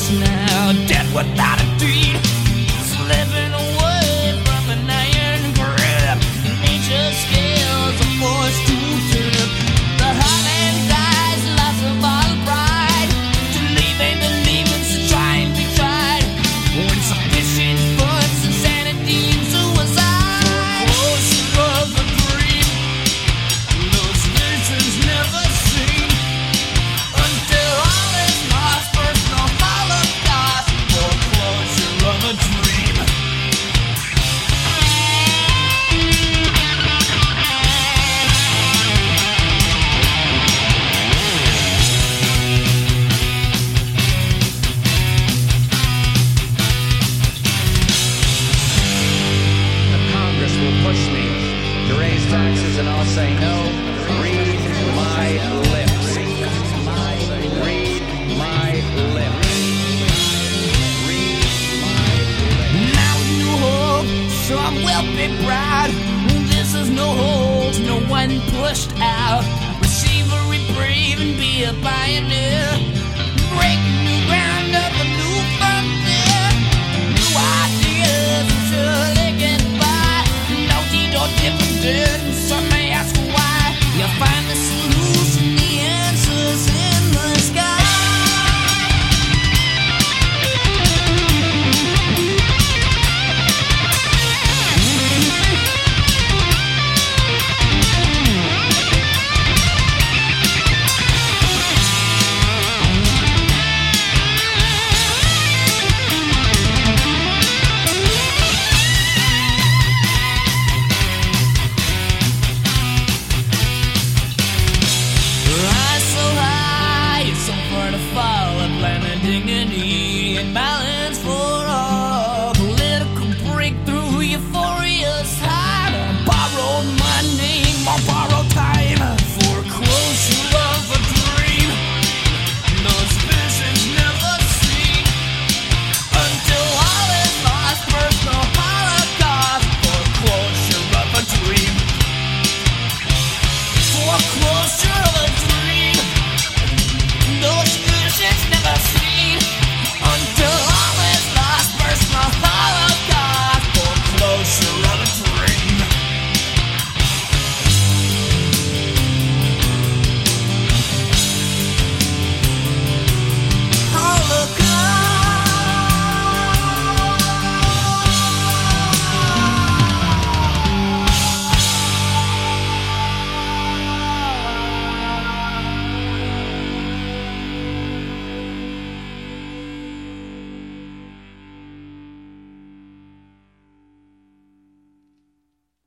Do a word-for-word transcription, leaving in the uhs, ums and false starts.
close now, dead without a deed, slipping away from an iron grip. Nature's scales are forced to tip. The heart and dies, loss of all pride. To leave and believing, so try and be tried. When sufficient funds, insanity and suicide. Closer of the dream, those visions never seen. Until all is lost, personal holocaust, foreclosure of a dream. The Congress will push me to raise taxes, and I'll say no. Read my lips. Read my lips. Read my lips. Now with new hope, so I'm well be proud. This is no holds, no one pushed out. Receive a reprieve and be a pioneer. Break new ground up and